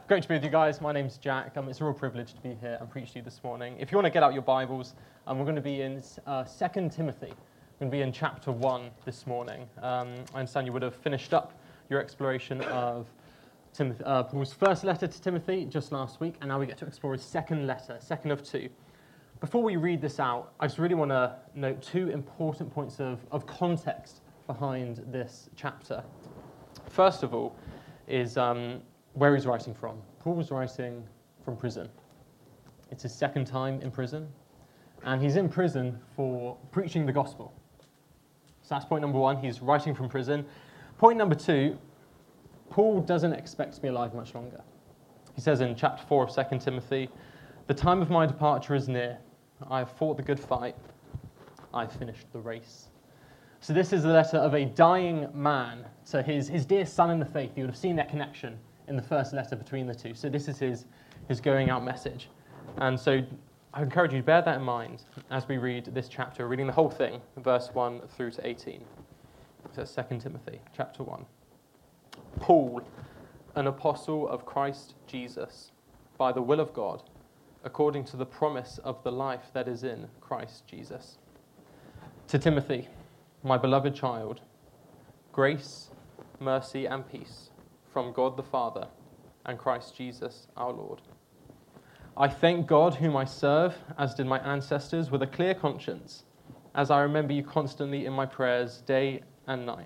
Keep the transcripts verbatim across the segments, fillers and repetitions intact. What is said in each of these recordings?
great to be with you guys. My name's Jack. Um, it's a real privilege to be here and preach to you this morning. If you want to get out your Bibles, um, we're going to be in uh, Second Timothy. We're going to be in chapter one this morning. Um, I understand you would have finished up your exploration of Timothy, uh, Paul's first letter to Timothy just last week, and now we get to explore his second letter, second of two. Before we read this out, I just really want to note two important points of, of context behind this chapter. First of all is um, where he's writing from. Paul's writing from prison. It's his second time in prison, and he's in prison for preaching the gospel. So that's point number one, he's writing from prison. Point number two, Paul doesn't expect to be alive much longer. He says in chapter four of Second Timothy, "The time of my departure is near. I have fought the good fight. I have finished the race." So this is the letter of a dying man to his, his dear son in the faith. You would have seen that connection in the first letter between the two. So this is his, his going out message. And so I encourage you to bear that in mind as we read this chapter, reading the whole thing, verse one through to eighteen. So Second Timothy, chapter one. "Paul, an apostle of Christ Jesus, by the will of God, according to the promise of the life that is in Christ Jesus. To Timothy, my beloved child, grace, mercy, and peace from God the Father and Christ Jesus our Lord. I thank God whom I serve, as did my ancestors, with a clear conscience, as I remember you constantly in my prayers day and night.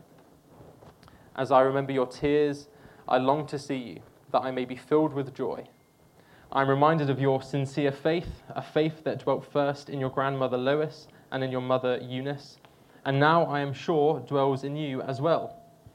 As I remember your tears, I long to see you, that I may be filled with joy. I am reminded of your sincere faith, a faith that dwelt first in your grandmother Lois and in your mother Eunice, and now I am sure dwells in you as well.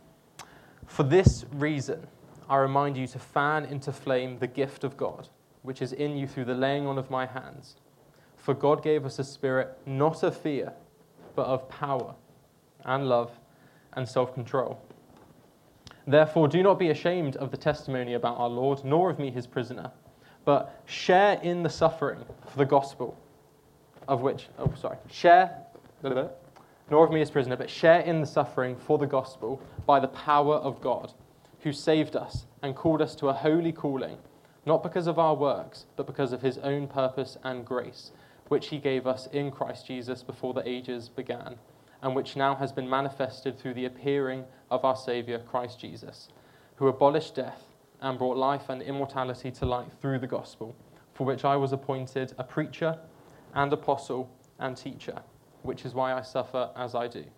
For this reason, I remind you to fan into flame the gift of God, which is in you through the laying on of my hands. For God gave us a spirit not of fear, but of power and love and self-control. Therefore, do not be ashamed of the testimony about our Lord, nor of me his prisoner, but share in the suffering for the gospel, of which, oh, sorry, share, nor of me his prisoner, but share in the suffering for the gospel by the power of God, who saved us and called us to a holy calling, not because of our works, but because of his own purpose and grace, which he gave us in Christ Jesus before the ages began, and which now has been manifested through the appearing of our Saviour, Christ Jesus, who abolished death and brought life and immortality to light through the gospel, for which I was appointed a preacher and apostle and teacher, which is why I suffer as I do.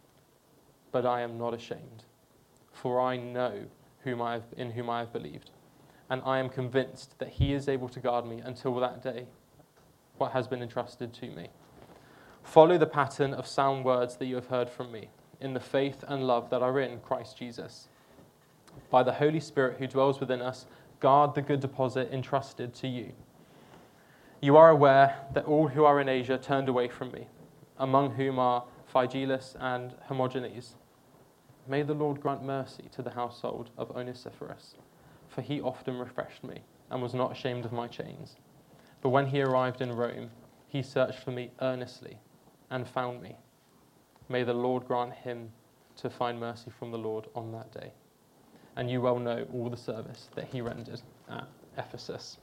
But I am not ashamed, for I know whom I have, in whom I have believed, and I am convinced that he is able to guard me until that day, what has been entrusted to me. Follow the pattern of sound words that you have heard from me, in the faith and love that are in Christ Jesus. By the Holy Spirit who dwells within us, guard the good deposit entrusted to you. You are aware that all who are in Asia turned away from me, among whom are Phygelus and Hermogenes. May the Lord grant mercy to the household of Onesiphorus, for he often refreshed me and was not ashamed of my chains. But when he arrived in Rome, he searched for me earnestly and found me. May the Lord grant him to find mercy from the Lord on that day. And you well know all the service that he rendered at Ephesus."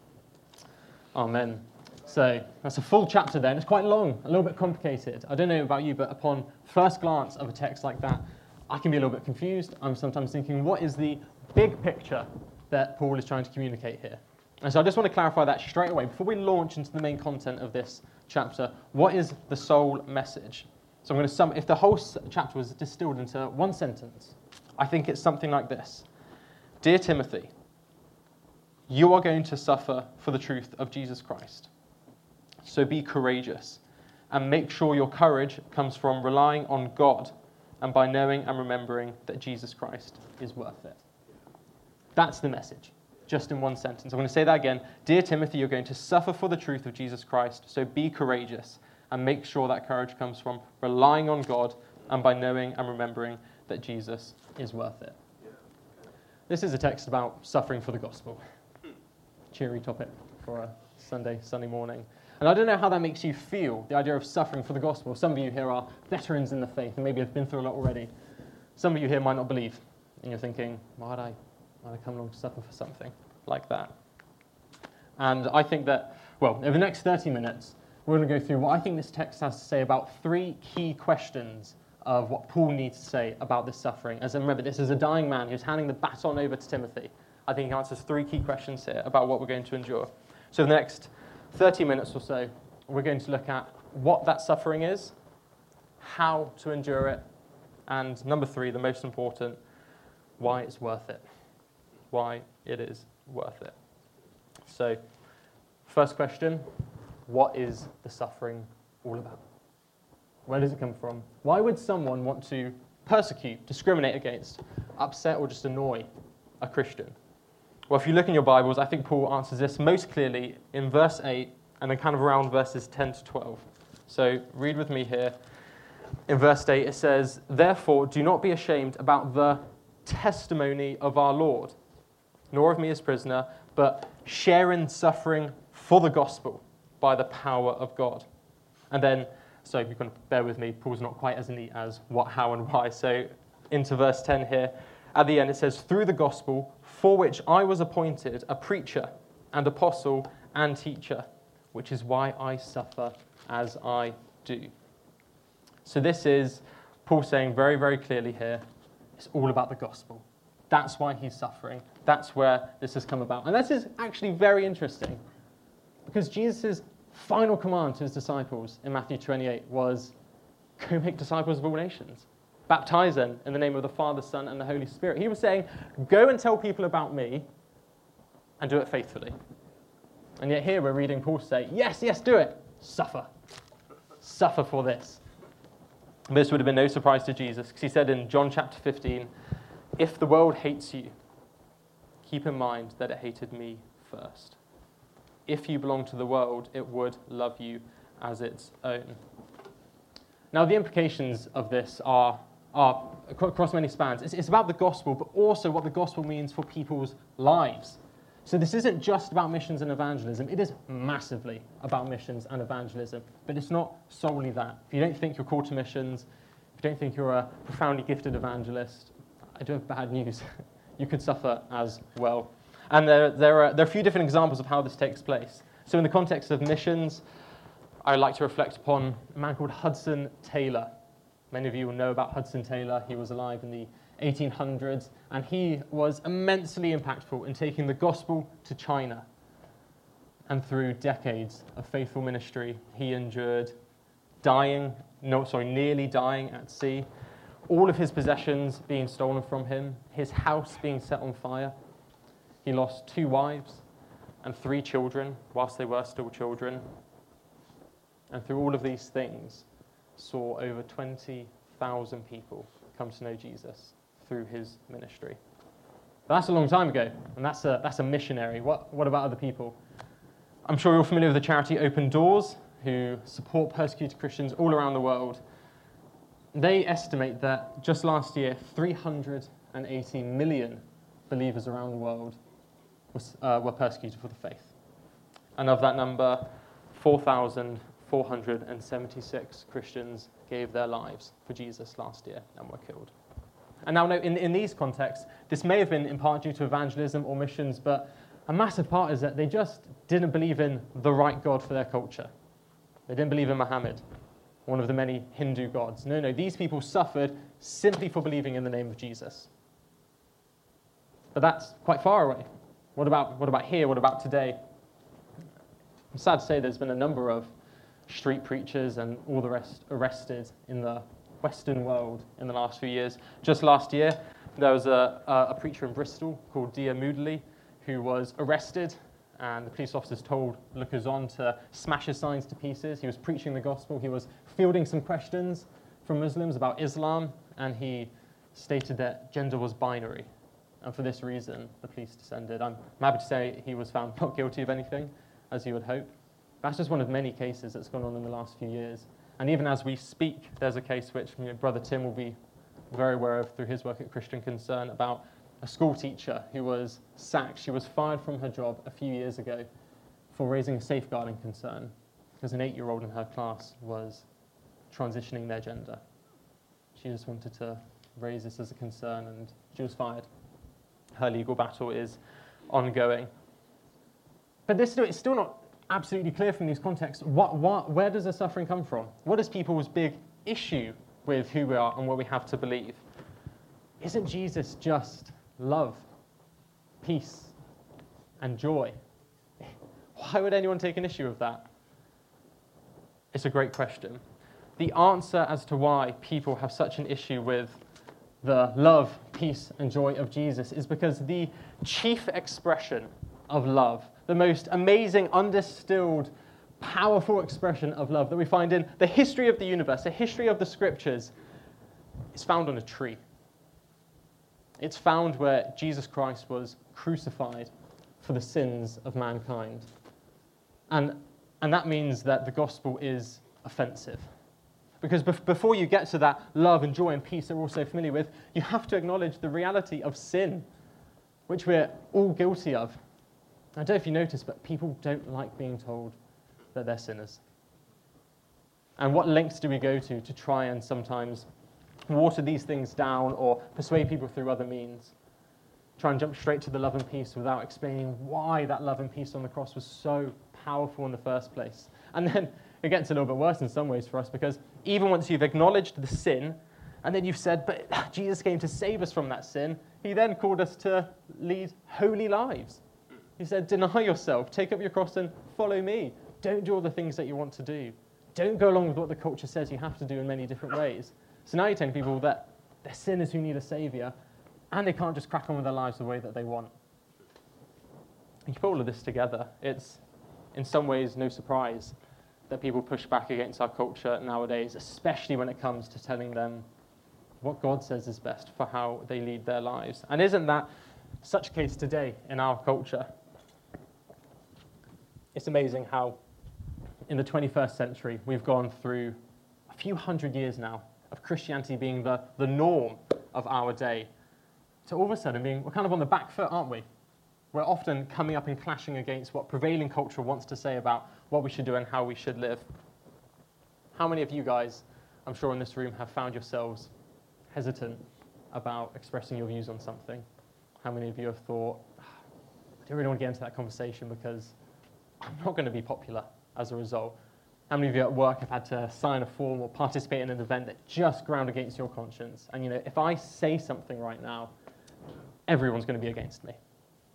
Amen. So that's a full chapter then. It's quite long, a little bit complicated. I don't know about you, but upon first glance of a text like that, I can be a little bit confused. I'm sometimes thinking, what is the big picture that Paul is trying to communicate here? And so I just want to clarify that straight away. Before we launch into the main content of this chapter, what is the sole message? So I'm going to sum, if the whole chapter was distilled into one sentence, I think it's something like this. Dear Timothy, you are going to suffer for the truth of Jesus Christ. So be courageous and make sure your courage comes from relying on God and by knowing and remembering that Jesus Christ is worth it. That's the message, just in one sentence. I'm going to say that again. Dear Timothy, you're going to suffer for the truth of Jesus Christ, so be courageous and make sure that courage comes from relying on God and by knowing and remembering that Jesus is worth it. This is a text about suffering for the gospel. Cheery topic for a Sunday, Sunday morning. And I don't know how that makes you feel, the idea of suffering for the gospel. Some of you here are veterans in the faith and maybe have been through a lot already. Some of you here might not believe, and you're thinking, why'd I, why'd I come along to suffer for something? like that. And I think that, well, over the next thirty minutes, we're going to go through what I think this text has to say about three key questions of what Paul needs to say about this suffering. As remember, this is a dying man who's handing the baton over to Timothy. I think he answers three key questions here about what we're going to endure. So the next thirty minutes or so, we're going to look at what that suffering is, how to endure it, and number three, the most important, why it's worth it. Why it is worth it. So, first question, what is the suffering all about? Where does it come from? Why would someone want to persecute, discriminate against, upset, or just annoy a Christian? Well, if you look in your Bibles, I think Paul answers this most clearly in verse eight and then kind of around verses ten to twelve. So read with me here. In verse eight, it says, "Therefore, do not be ashamed about the testimony of our Lord, nor of me as prisoner, but share in suffering for the gospel by the power of God." And then, so you can bear with me, Paul's not quite as neat as what, how, and why. So into verse ten here, at the end it says, "Through the gospel, for which I was appointed a preacher and apostle and teacher, which is why I suffer as I do." So this is Paul saying very, very clearly here, it's all about the gospel. That's why he's suffering. That's where this has come about. And this is actually very interesting, because Jesus' final command to his disciples in Matthew twenty-eight was, go make disciples of all nations. Baptize them in the name of the Father, Son, and the Holy Spirit. He was saying, go and tell people about me and do it faithfully. And yet here we're reading Paul say, yes, yes, do it. Suffer. Suffer for this. This would have been no surprise to Jesus, because he said in John chapter fifteen, "If the world hates you, keep in mind that it hated me first. If you belong to the world, it would love you as its own." Now, the implications of this are, are across many spans. It's, it's about the gospel, but also what the gospel means for people's lives. So this isn't just about missions and evangelism. It is massively about missions and evangelism, but it's not solely that. If you don't think you're called to missions, if you don't think you're a profoundly gifted evangelist, I do have bad news. You could suffer as well. And there, there, are, there are a few different examples of how this takes place. So in the context of missions, I like to reflect upon a man called Hudson Taylor. Many of you will know about Hudson Taylor. He was alive in the eighteen hundreds, and he was immensely impactful in taking the gospel to China. And through decades of faithful ministry, he endured dying, no, sorry, nearly dying at sea, all of his possessions being stolen from him, his house being set on fire. He lost two wives and three children whilst they were still children. And through all of these things, saw over twenty thousand people come to know Jesus through his ministry. But that's a long time ago, and that's a, that's a missionary. What, what about other people? I'm sure you're familiar with the charity Open Doors, who support persecuted Christians all around the world. They estimate that just last year, three hundred eighty million believers around the world was, uh, were persecuted for the faith. And of that number, four thousand four hundred seventy-six Christians gave their lives for Jesus last year and were killed. And now, in, in these contexts, this may have been in part due to evangelism or missions, but a massive part is that they just didn't believe in the right God for their culture. They didn't believe in Muhammad, one of the many Hindu gods. No, no, these people suffered simply for believing in the name of Jesus. But that's quite far away. What about, what about here? What about today? I'm sad to say there's been a number of street preachers and all the rest arrested in the Western world in the last few years. Just last year, there was a, a preacher in Bristol called Dia Moodley who was arrested, and the police officers told lookers on to smash his signs to pieces. He was preaching the gospel. He was fielding some questions from Muslims about Islam, and he stated that gender was binary. And for this reason, the police descended. I'm happy to say he was found not guilty of anything, as you would hope. That's just one of many cases that's gone on in the last few years. And even as we speak, there's a case which you know, Brother Tim will be very aware of through his work at Christian Concern about a school teacher who was sacked. She was fired from her job a few years ago for raising a safeguarding concern because an eight-year-old in her class was transitioning their gender. She just wanted to raise this as a concern, and she was fired. Her legal battle is ongoing. But this it's still not absolutely clear from these contexts. What, what, where does the suffering come from? What is people's big issue with who we are and what we have to believe? Isn't Jesus just love, peace, and joy? Why would anyone take an issue with that? It's a great question. The answer as to why people have such an issue with the love, peace, and joy of Jesus is because the chief expression of love, the most amazing, undistilled, powerful expression of love that we find in the history of the universe, the history of the scriptures, is found on a tree. It's found where Jesus Christ was crucified for the sins of mankind. And, and that means that the gospel is offensive. Because bef- before you get to that love and joy and peace that we're all so familiar with, you have to acknowledge the reality of sin, which we're all guilty of. I don't know if you noticed, but people don't like being told that they're sinners. And what lengths do we go to to try and sometimes water these things down or persuade people through other means? Try and jump straight to the love and peace without explaining why that love and peace on the cross was so powerful in the first place. And then it gets a little bit worse in some ways for us, because even once you've acknowledged the sin, and then you've said, but Jesus came to save us from that sin, he then called us to lead holy lives. He said, deny yourself, take up your cross and follow me. Don't do all the things that you want to do. Don't go along with what the culture says you have to do in many different ways. So now you're telling people that they're sinners who need a saviour, and they can't just crack on with their lives the way that they want. And you put all of this together, it's in some ways no surprise that people push back against our culture nowadays, especially when it comes to telling them what God says is best for how they lead their lives. And isn't that such a case today in our culture? It's amazing how in the twenty-first century we've gone through a few hundred years now of Christianity being the, the norm of our day, to all of a sudden being, we're kind of on the back foot, aren't we? We're often coming up and clashing against what prevailing culture wants to say about what we should do and how we should live. How many of you guys, I'm sure in this room, have found yourselves hesitant about expressing your views on something? How many of you have thought, I don't really want to get into that conversation because I'm not going to be popular as a result? How many of you at work have had to sign a form or participate in an event that just ground against your conscience? And you know, if I say something right now, everyone's going to be against me.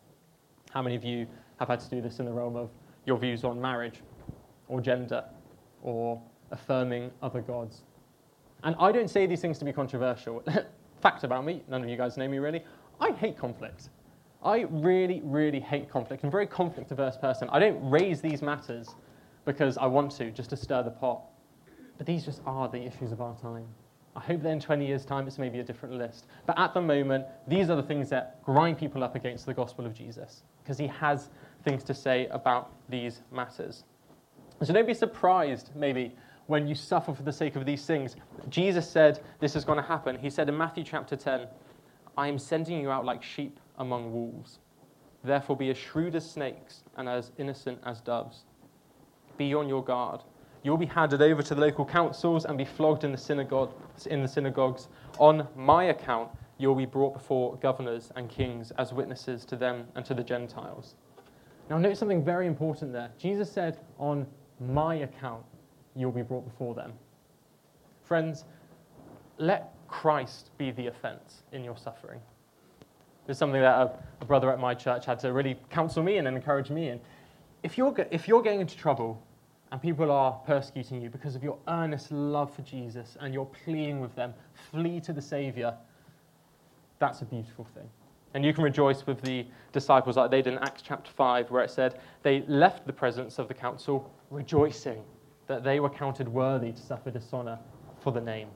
How many of you have had to do this in the realm of your views on marriage or gender or affirming other gods? And I don't say these things to be controversial. Fact about me, none of you guys know me really, I hate conflict. I really, really hate conflict. I'm a very conflict-averse person. I don't raise these matters because I want to, just to stir the pot. But these just are the issues of our time. I hope that in twenty years' time it's maybe a different list. But at the moment, these are the things that grind people up against the gospel of Jesus, because he has things to say about these matters. So don't be surprised, maybe, when you suffer for the sake of these things. Jesus said this is going to happen. He said in Matthew chapter ten, I am sending you out like sheep among wolves. Therefore be as shrewd as snakes and as innocent as doves. Be on your guard. You'll be handed over to the local councils and be flogged in the synagogue, in the synagogues. On my account, you'll be brought before governors and kings as witnesses to them and to the Gentiles. Now note something very important there. Jesus said, on my account, you'll be brought before them. Friends, let Christ be the offense in your suffering. It's something that a, a brother at my church had to really counsel me in and encourage me in. If you're, if you're getting into trouble and people are persecuting you because of your earnest love for Jesus and you're pleading with them, flee to the Saviour, that's a beautiful thing. And you can rejoice with the disciples like they did in Acts chapter five, where it said they left the presence of the council rejoicing that they were counted worthy to suffer dishonour for the name.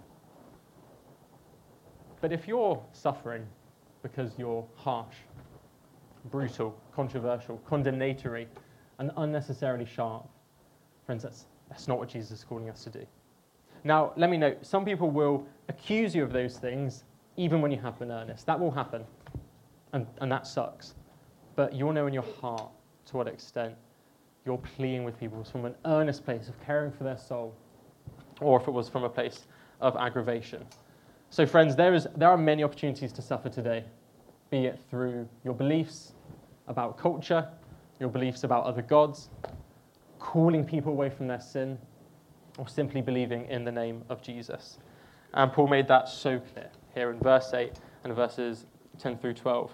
But if you're suffering because you're harsh, brutal, controversial, condemnatory, and unnecessarily sharp, friends, that's, that's not what Jesus is calling us to do. Now, let me note, some people will accuse you of those things even when you have been earnest. That will happen, and, and that sucks. But you'll know in your heart to what extent you're pleading with people from an earnest place of caring for their soul, or if it was from a place of aggravation. So friends, there is there are many opportunities to suffer today, be it through your beliefs, about culture, your beliefs about other gods, calling people away from their sin, or simply believing in the name of Jesus. And Paul made that so clear here in verse eight and verses ten through twelve.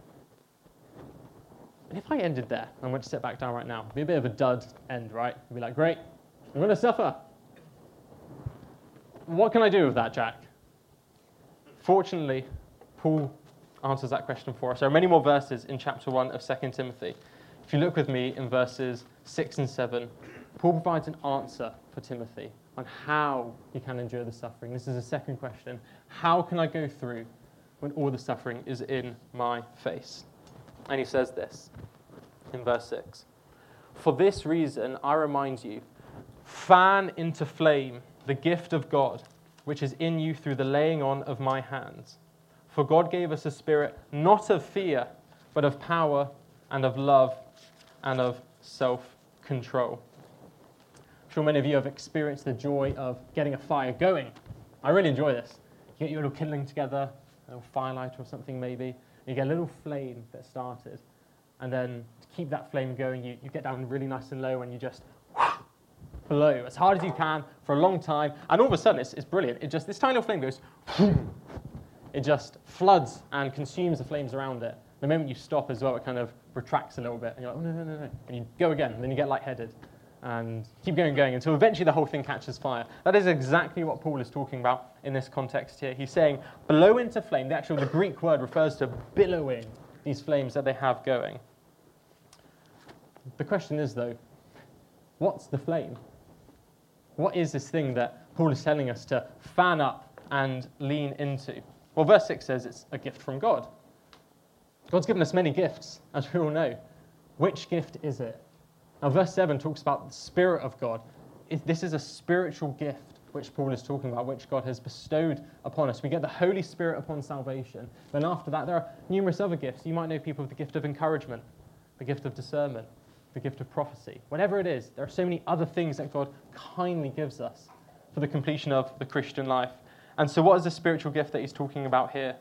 And if I ended there, I'm going to sit back down right now, it'd be a bit of a dud end, right? It'd be like, great, I'm going to suffer. What can I do with that, Jack? Fortunately, Paul answers that question for us. There are many more verses in chapter one of Second Timothy. If you look with me in verses six and seven, Paul provides an answer for Timothy on how he can endure the suffering. This is the second question. How can I go through when all the suffering is in my face? And he says this in verse six. For this reason, I remind you, fan into flame the gift of God, which is in you through the laying on of my hands. For God gave us a spirit not of fear, but of power and of love and of self-control. I'm sure many of you have experienced the joy of getting a fire going. I really enjoy this. You get your little kindling together, a little firelight or something maybe. You get a little flame that started. And then to keep that flame going, you, you get down really nice and low and you just blow as hard as you can for a long time. And all of a sudden, it's, it's brilliant. It just, this tiny little flame goes, it just floods and consumes the flames around it. The moment you stop as well, it kind of retracts a little bit. And you're like, oh, no, no, no, no. And you go again, and then you get lightheaded. And keep going, going, until eventually the whole thing catches fire. That is exactly what Paul is talking about in this context here. He's saying, blow into flame. The actual, the Greek word refers to billowing these flames that they have going. The question is, though, what's the flame? What is this thing that Paul is telling us to fan up and lean into? Well, verse six says it's a gift from God. God's given us many gifts, as we all know. Which gift is it? Now, verse seven talks about the Spirit of God. This is a spiritual gift which Paul is talking about, which God has bestowed upon us. We get the Holy Spirit upon salvation. Then after that, there are numerous other gifts. You might know people with the gift of encouragement, the gift of discernment, the gift of prophecy. Whatever it is, there are so many other things that God kindly gives us for the completion of the Christian life. And so what is the spiritual gift that he's talking about here?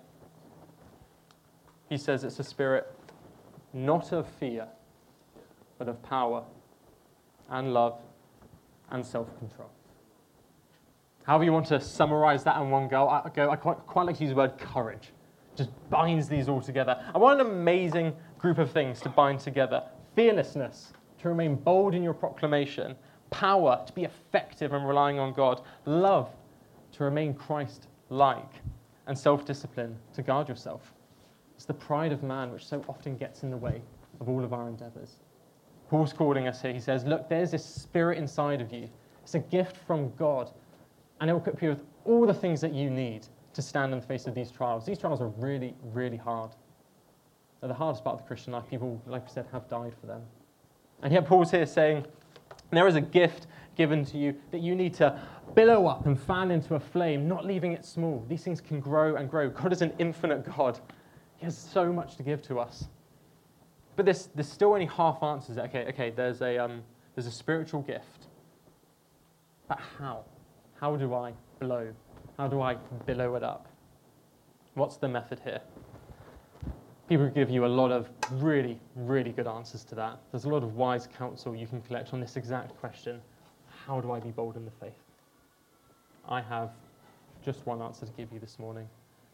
He says it's a spirit not of fear, but of power and love and self-control. However you want to summarize that in one go, I, go, I quite, quite like to use the word courage. Just binds these all together. And what an amazing group of things to bind together. Fearlessness, to remain bold in your proclamation. Power, to be effective and relying on God. Love, to remain Christ-like. And self-discipline, to guard yourself. It's the pride of man which so often gets in the way of all of our endeavors. Paul's calling us here. He says, look, there's this spirit inside of you. It's a gift from God. And it will equip you with all the things that you need to stand in the face of these trials. These trials are really, really hard. They're the hardest part of the Christian life. People, like I said, have died for them. And yet Paul's here saying, there is a gift given to you that you need to billow up and fan into a flame, not leaving it small. These things can grow and grow. God is an infinite God. He has so much to give to us. But there's, there's still only half answers. Okay, okay, there's a, um, there's a spiritual gift. But how? How do I blow? How do I billow it up? What's the method here? People give you a lot of really, really good answers to that. There's a lot of wise counsel you can collect on this exact question. How do I be bold in the faith? I have just one answer to give you this morning.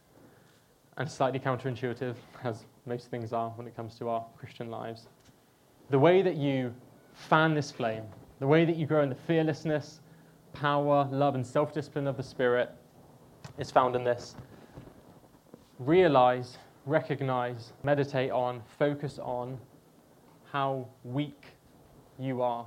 And slightly counterintuitive, as most things are when it comes to our Christian lives. The way that you fan this flame, the way that you grow in the fearlessness, power, love, and self-discipline of the Spirit is found in this. Realize, recognize, meditate on, focus on how weak you are.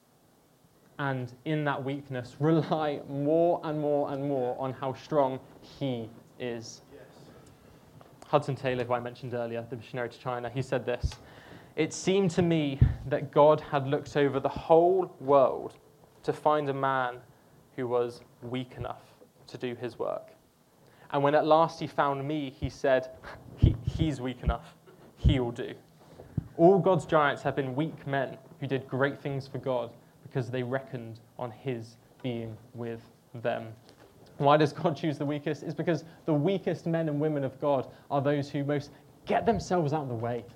And in that weakness, rely more and more and more on how strong He is. Hudson Taylor, who I mentioned earlier, the missionary to China, he said this: it seemed to me that God had looked over the whole world to find a man who was weak enough to do his work. And when at last he found me, he said, he, he's weak enough. He will do. All God's giants have been weak men who did great things for God because they reckoned on his being with them. Why does God choose the weakest? It's because the weakest men and women of God are those who most get themselves out of the way.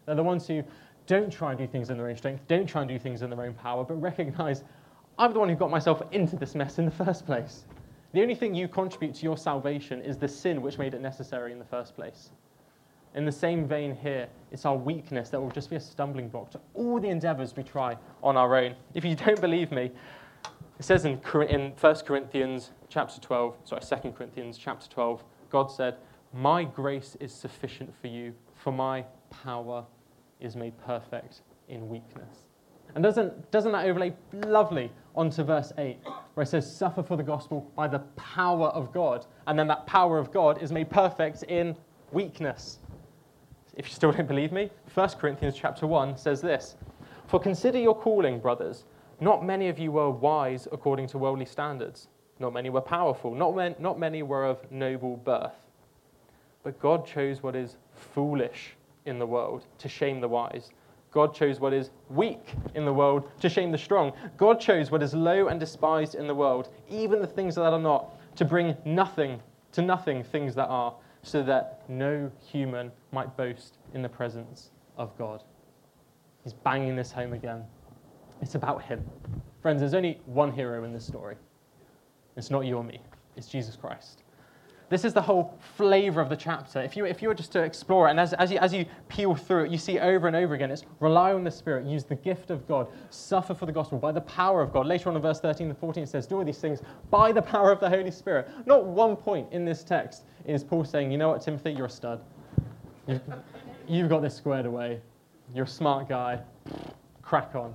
They're the ones who don't try and do things in their own strength, don't try and do things in their own power, but recognize, I'm the one who got myself into this mess in the first place. The only thing you contribute to your salvation is the sin which made it necessary in the first place. In the same vein here, it's our weakness that will just be a stumbling block to all the endeavors we try on our own. If you don't believe me, it says in, in First Corinthians chapter twelve, sorry, Second Corinthians chapter twelve, God said, my grace is sufficient for you, for my power is made perfect in weakness. And doesn't, doesn't that overlay lovely onto verse eight, where it says, suffer for the gospel by the power of God. And then that power of God is made perfect in weakness. If you still don't believe me, First Corinthians chapter one says this, for consider your calling, brothers. Not many of you were wise according to worldly standards. Not many were powerful. Not, men, not many were of noble birth. But God chose what is foolish in the world to shame the wise. God chose what is weak in the world to shame the strong. God chose what is low and despised in the world, even the things that are not, to bring nothing to nothing things that are, so that no human might boast in the presence of God. He's banging this home again. It's about him. Friends, there's only one hero in this story. It's not you or me. It's Jesus Christ. This is the whole flavor of the chapter. If you, if you were just to explore it, and as, as, you, as you peel through it, you see over and over again, it's rely on the Spirit, use the gift of God, suffer for the gospel by the power of God. Later on in verse thirteen and fourteen, it says, do all these things by the power of the Holy Spirit. Not one point in this text is Paul saying, you know what, Timothy, you're a stud. You've, you've got this squared away. You're a smart guy. Crack on.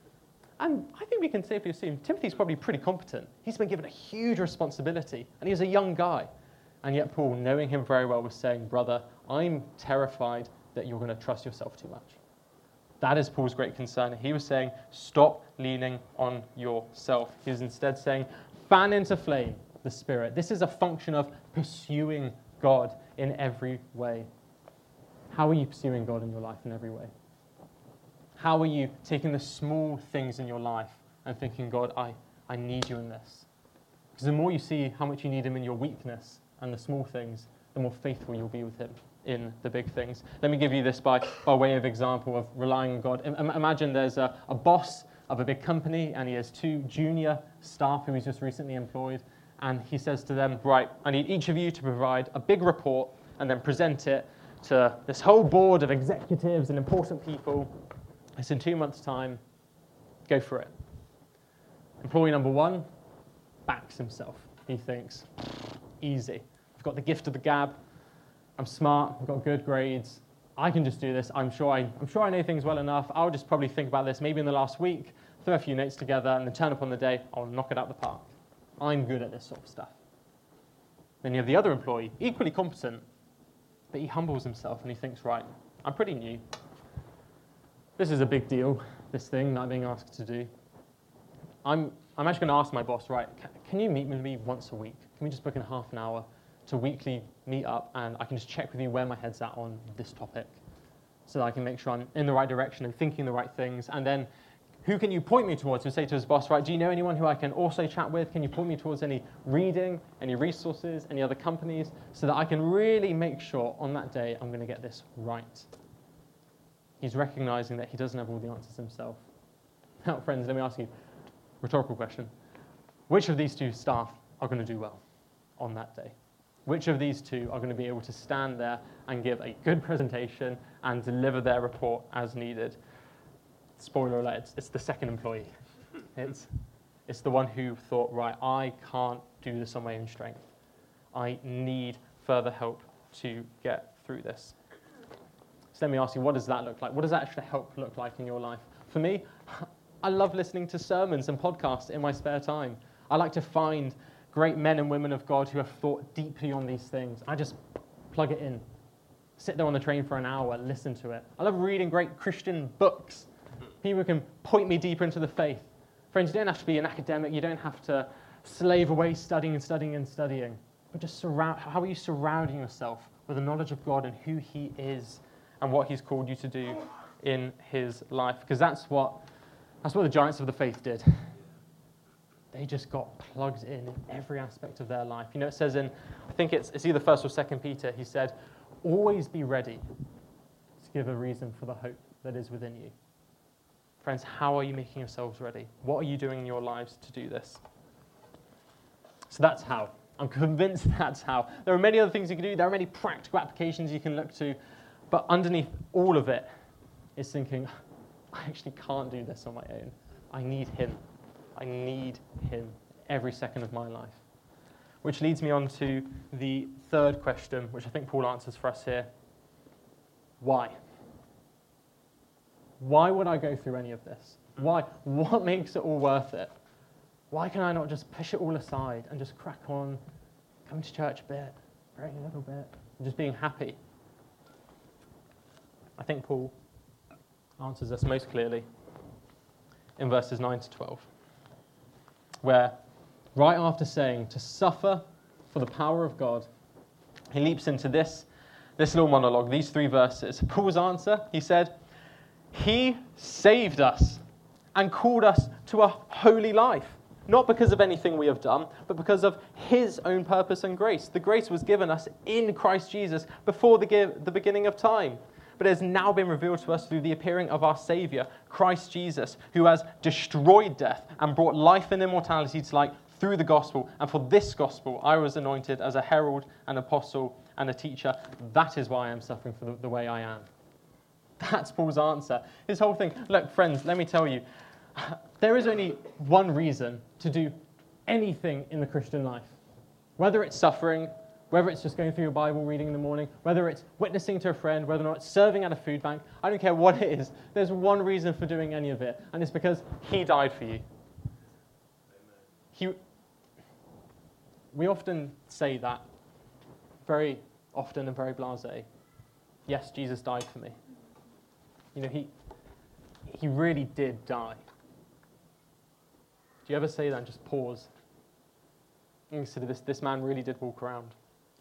And I think we can safely assume Timothy's probably pretty competent. He's been given a huge responsibility, and he's a young guy. And yet Paul, knowing him very well, was saying, brother, I'm terrified that you're going to trust yourself too much. That is Paul's great concern. He was saying, stop leaning on yourself. He was instead saying, fan into flame the Spirit. This is a function of pursuing God in every way. How are you pursuing God in your life in every way? How are you taking the small things in your life and thinking, God, I, I need you in this? Because the more you see how much you need him in your weakness and the small things, the more faithful you'll be with him in the big things. Let me give you this by, by way of example of relying on God. I, imagine there's a, a boss of a big company, and he has two junior staff who he's just recently employed, and he says to them, right, I need each of you to provide a big report and then present it to this whole board of executives and important people. It's in two months' time. Go for it. Employee number one backs himself. He thinks, easy. I've got the gift of the gab. I'm smart. I've got good grades. I can just do this. I'm sure I, I'm sure I know things well enough. I'll just probably think about this maybe in the last week, throw a few notes together, and then turn up on the day. I'll knock it out the park. I'm good at this sort of stuff. Then you have the other employee, equally competent, but he humbles himself and he thinks, right, I'm pretty new. This is a big deal, this thing that I'm being asked to do. I'm, I'm actually going to ask my boss, right, can, can you meet with me once a week? Can we just book in half an hour to weekly meet up, and I can just check with you where my head's at on this topic so that I can make sure I'm in the right direction and thinking the right things. And then who can you point me towards and say to his boss, right, do you know anyone who I can also chat with? Can you point me towards any reading, any resources, any other companies, so that I can really make sure on that day I'm going to get this right? He's recognizing that he doesn't have all the answers himself. Now, friends, let me ask you a rhetorical question. Which of these two staff are going to do well on that day? Which of these two are going to be able to stand there and give a good presentation and deliver their report as needed? Spoiler alert, it's, it's the second employee. It's, it's the one who thought, right, I can't do this on my own strength. I need further help to get through this. So let me ask you, what does that look like? What does actual help look like in your life? For me, I love listening to sermons and podcasts in my spare time. I like to find great men and women of God who have thought deeply on these things. I just plug it in, sit there on the train for an hour, listen to it. I love reading great Christian books. People can point me deeper into the faith. Friends, you don't have to be an academic. You don't have to slave away studying and studying and studying. But just surround, how are you surrounding yourself with the knowledge of God and who he is and what he's called you to do in his life? Because that's what, that's what the giants of the faith did. They just got plugged in in every aspect of their life. You know, it says in, I think it's, it's either first or second Peter, he said, always be ready. to give a reason for the hope that is within you. Friends, how are you making yourselves ready? What are you doing in your lives to do this? So that's how. I'm convinced that's how. There are many other things you can do. There are many practical applications you can look to. But underneath all of it is thinking, I actually can't do this on my own. I need him. I need him every second of my life. Which leads me on to the third question, which I think Paul answers for us here. Why? Why would I go through any of this? Why? What makes it all worth it? Why can I not just push it all aside and just crack on, come to church a bit, praying a little bit, and just being happy? I think Paul answers us most clearly in verses nine to twelve, where right after saying to suffer for the power of God, he leaps into this, this little monologue, these three verses. Paul's answer, he said, he saved us and called us to a holy life, not because of anything we have done, but because of his own purpose and grace. The grace was given us in Christ Jesus before the, give, the beginning of time, but has now been revealed to us through the appearing of our Saviour, Christ Jesus, who has destroyed death and brought life and immortality to light through the gospel. And for this gospel, I was anointed as a herald, an apostle, and a teacher. That is why I am suffering for the, the way I am. That's Paul's answer. His whole thing. Look, friends, let me tell you, there is only one reason to do anything in the Christian life. Whether it's suffering, whether it's just going through your Bible reading in the morning, whether it's witnessing to a friend, whether or not it's serving at a food bank, I don't care what it is. There's one reason for doing any of it, and it's because he died for you. He, we often say that, very often and very blasé. Yes, Jesus died for me. You know, he, he really did die. Do you ever say that and just pause and consider this, this man really did walk around?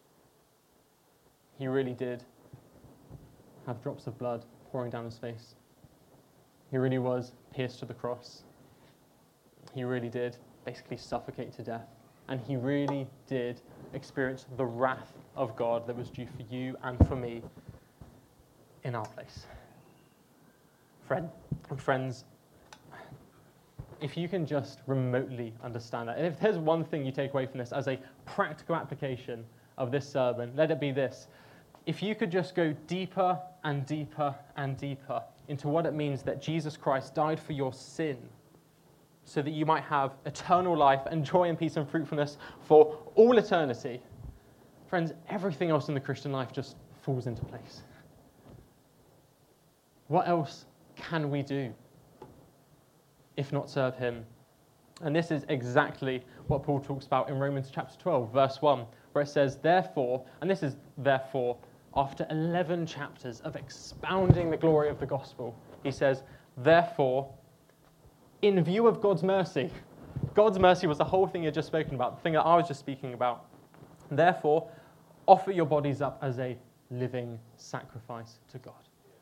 He really did have drops of blood pouring down his face. He really was pierced to the cross. He really did basically suffocate to death. And he really did experience the wrath of God that was due for you and for me in our place. Friend, friends, if you can just remotely understand that, and if there's one thing you take away from this as a practical application of this sermon, let it be this. If you could just go deeper and deeper and deeper into what it means that Jesus Christ died for your sin so that you might have eternal life and joy and peace and fruitfulness for all eternity, friends, everything else in the Christian life just falls into place. What else can we do if not serve him? And this is exactly what Paul talks about in Romans chapter twelve, verse one, where it says, therefore, and this is therefore, after eleven chapters of expounding the glory of the gospel, he says, therefore, in view of God's mercy, God's mercy was the whole thing he had just spoken about, the thing that I was just speaking about. Therefore, offer your bodies up as a living sacrifice to God.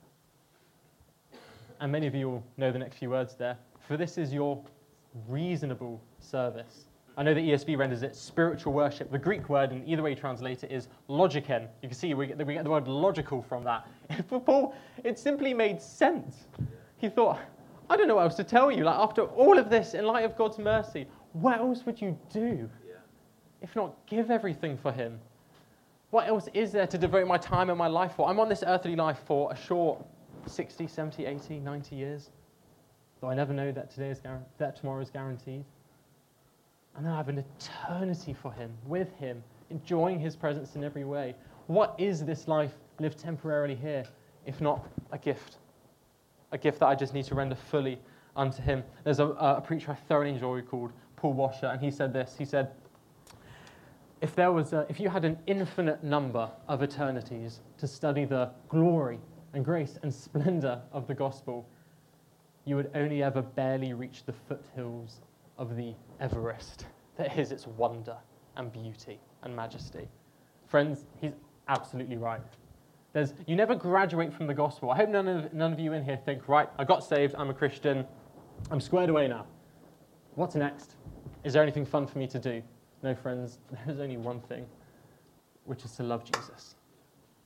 And many of you will know the next few words there. For this is your reasonable service. I know the E S V renders it spiritual worship. The Greek word, in either way you translate it, is logiken. You can see we get, the, we get the word logical from that. For Paul, it simply made sense. He thought, I don't know what else to tell you. Like, after all of this, in light of God's mercy, what else would you do yeah. if not give everything for him? What else is there to devote my time and my life for? I'm on this earthly life for a short sixty, seventy, eighty, ninety years. Though I never know that today is guaranteed, that tomorrow is guaranteed. And then I have an eternity for him, with him, enjoying his presence in every way. What is this life lived temporarily here, if not a gift? A gift that I just need to render fully unto him. There's a, a preacher I thoroughly enjoy called Paul Washer, and he said this. He said, if there was a, if you had an infinite number of eternities to study the glory and grace and splendor of the gospel, you would only ever barely reach the foothills of the Everest that is its wonder and beauty and majesty. Friends, he's absolutely right. There's, you never graduate from the gospel. I hope none of, none of you in here think, right, I got saved, I'm a Christian, I'm squared away now. What's next? Is there anything fun for me to do? No, friends, there's only one thing, which is to love Jesus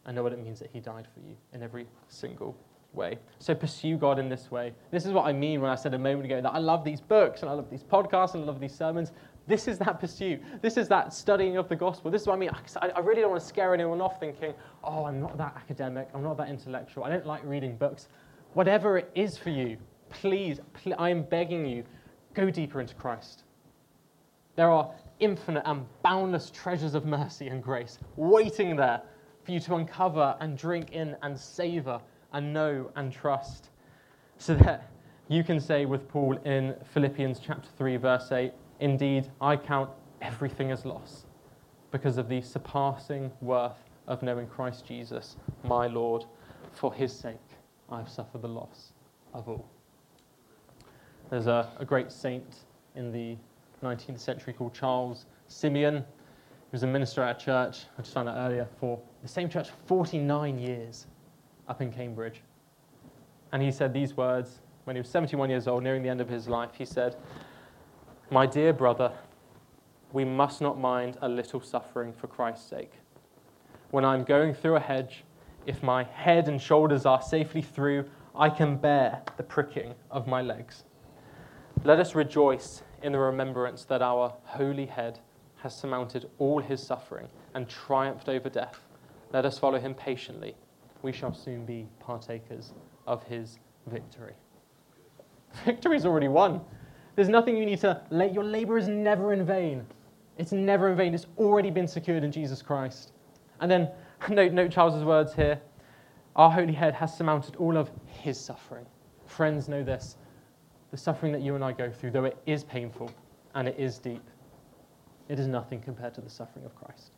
and know what it means that he died for you in every single way. So pursue God in this way. This is what I mean when I said a moment ago that I love these books and I love these podcasts and I love these sermons. This is that pursuit. This is that studying of the gospel. This is what I mean. I, I really don't want to scare anyone off thinking, oh, I'm not that academic. I'm not that intellectual. I don't like reading books. Whatever it is for you, please, please I am begging you, go deeper into Christ. There are infinite and boundless treasures of mercy and grace waiting there for you to uncover and drink in and savor and know and trust, so that you can say with Paul in Philippians chapter three, verse eight, indeed, I count everything as loss because of the surpassing worth of knowing Christ Jesus, my Lord. For his sake, I have suffered the loss of all. There's a, a great saint in the nineteenth century called Charles Simeon. He was a minister at a church, I just found out earlier, for the same church for forty-nine years up in Cambridge. And he said these words when he was seventy-one years old, nearing the end of his life. He said, "My dear brother, we must not mind a little suffering for Christ's sake. When I'm going through a hedge, if my head and shoulders are safely through, I can bear the pricking of my legs. Let us rejoice in the remembrance that our holy head has surmounted all his suffering and triumphed over death. Let us follow him patiently. We shall soon be partakers of his victory." Victory is already won. There's nothing you need to lay. Your labor is never in vain. It's never in vain. It's already been secured in Jesus Christ. And then note, note Charles's words here. Our holy head has surmounted all of his suffering. Friends, know this. The suffering that you and I go through, though it is painful and it is deep, it is nothing compared to the suffering of Christ.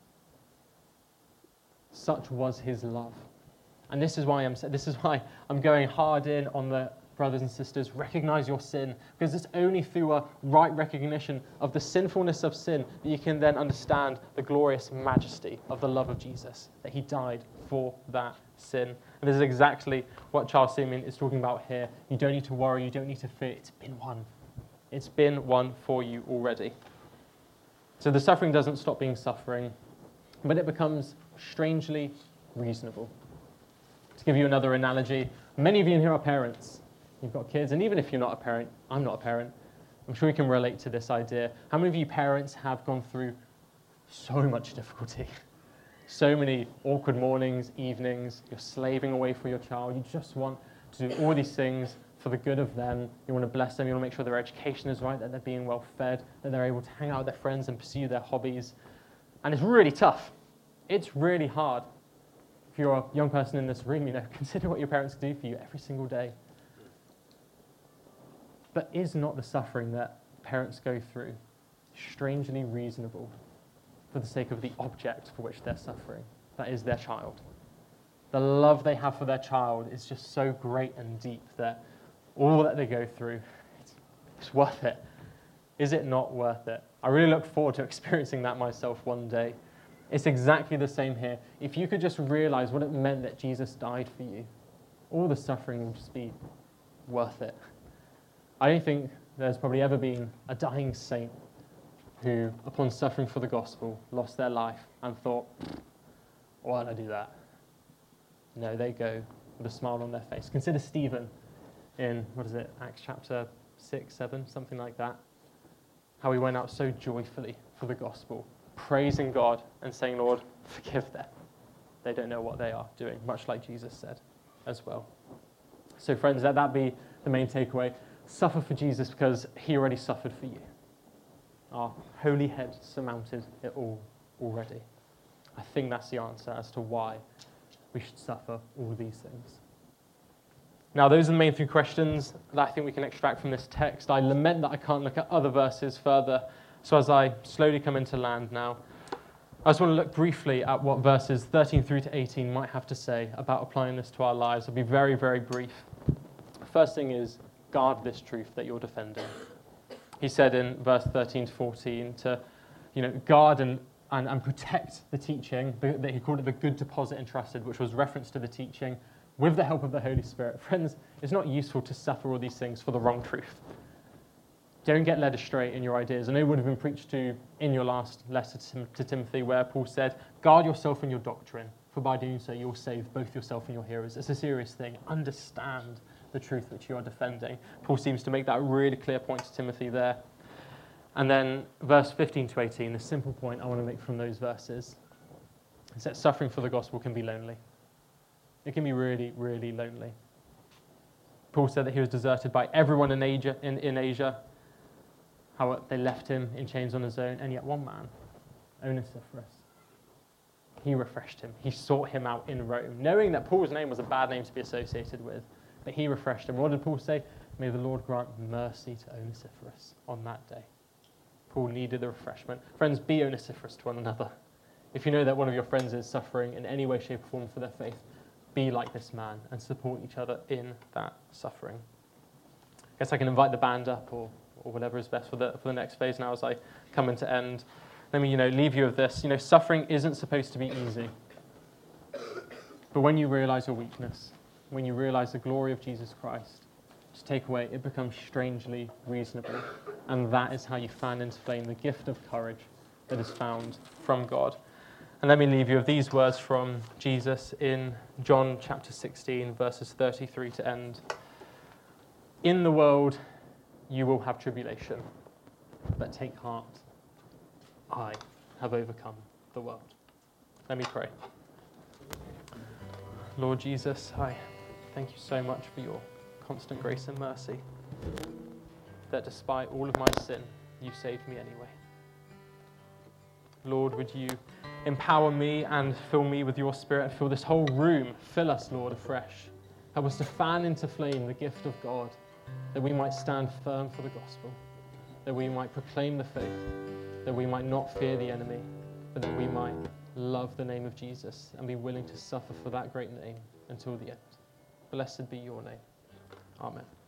Such was his love. And this is why I'm this is why I'm going hard in on the brothers and sisters, recognize your sin, because it's only through a right recognition of the sinfulness of sin that you can then understand the glorious majesty of the love of Jesus, that he died for that sin. And this is exactly what Charles Simeon is talking about here. You don't need to worry, you don't need to fear. It's been won. It's been won for you already. So the suffering doesn't stop being suffering, but it becomes strangely reasonable. To give you another analogy, many of you in here are parents. You've got kids, and even if you're not a parent, I'm not a parent, I'm sure you can relate to this idea. How many of you parents have gone through so much difficulty? So many awkward mornings, evenings, you're slaving away for your child, you just want to do all these things for the good of them, you want to bless them, you want to make sure their education is right, that they're being well fed, that they're able to hang out with their friends and pursue their hobbies. And it's really tough. It's really hard. If you're a young person in this room, you know, consider what your parents do for you every single day. But is not the suffering that parents go through strangely reasonable for the sake of the object for which they're suffering? That is their child. The love they have for their child is just so great and deep that all that they go through, it's, it's worth it. Is it not worth it? I really look forward to experiencing that myself one day. It's exactly the same here. If you could just realize what it meant that Jesus died for you, all the suffering will just be worth it. I don't think there's probably ever been a dying saint who, upon suffering for the gospel, lost their life and thought, why did I do that? No, they go with a smile on their face. Consider Stephen in, what is it, Acts chapter six, seven, something like that. How he went out so joyfully for the gospel, praising God and saying, Lord, forgive them. They don't know what they are doing, much like Jesus said as well. So friends, let that be the main takeaway. Suffer for Jesus because he already suffered for you. Our holy head surmounted it all already. I think that's the answer as to why we should suffer all these things. Now, those are the main three questions that I think we can extract from this text. I lament that I can't look at other verses further. So as I slowly come into land now, I just want to look briefly at what verses thirteen through to eighteen might have to say about applying this to our lives. I'll be very, very brief. First thing is, guard this truth that you're defending. He said in verse thirteen to fourteen to, you know, guard and, and, and protect the teaching. That he called it the good deposit entrusted, which was reference to the teaching with the help of the Holy Spirit. Friends, it's not useful to suffer all these things for the wrong truth. Don't get led astray in your ideas. I know it would have been preached to in your last letter to Timothy, where Paul said, guard yourself in your doctrine. for by doing so you'll save both yourself and your hearers. It's a serious thing. Understand the truth which you are defending. Paul seems to make that really clear point to Timothy there. And then verse fifteen to eighteen, the simple point I want to make from those verses is that suffering for the gospel can be lonely. It can be really, really lonely. Paul said that he was deserted by everyone in Asia, in, in Asia, how they left him in chains on his own, and yet one man, Onesiphorus, he refreshed him. He sought him out in Rome, knowing that Paul's name was a bad name to be associated with, but he refreshed him. What did Paul say? May the Lord grant mercy to Onesiphorus on that day. Paul needed the refreshment. Friends, be Onesiphorus to one another. If you know that one of your friends is suffering in any way, shape, or form for their faith, be like this man and support each other in that suffering. I guess I can invite the band up or, or whatever is best for the, for the next phase now as I come into end. Let me, you know, leave you with this. You know, suffering isn't supposed to be easy. But when you realize your weakness, when you realize the glory of Jesus Christ, to take away, it becomes strangely reasonable. And that is how you fan into flame the gift of courage that is found from God. And let me leave you with these words from Jesus in John chapter sixteen, verses thirty-three to end. In the world you will have tribulation, but take heart. I have overcome the world. Let me pray. Lord Jesus, I thank you so much for your constant grace and mercy, that despite all of my sin, you saved me anyway. Lord, would you empower me and fill me with your Spirit, fill this whole room, fill us, Lord, afresh. Help us to fan into flame the gift of God, that we might stand firm for the gospel, that we might proclaim the faith, that we might not fear the enemy, but that we might love the name of Jesus and be willing to suffer for that great name until the end. Blessed be your name. Amen.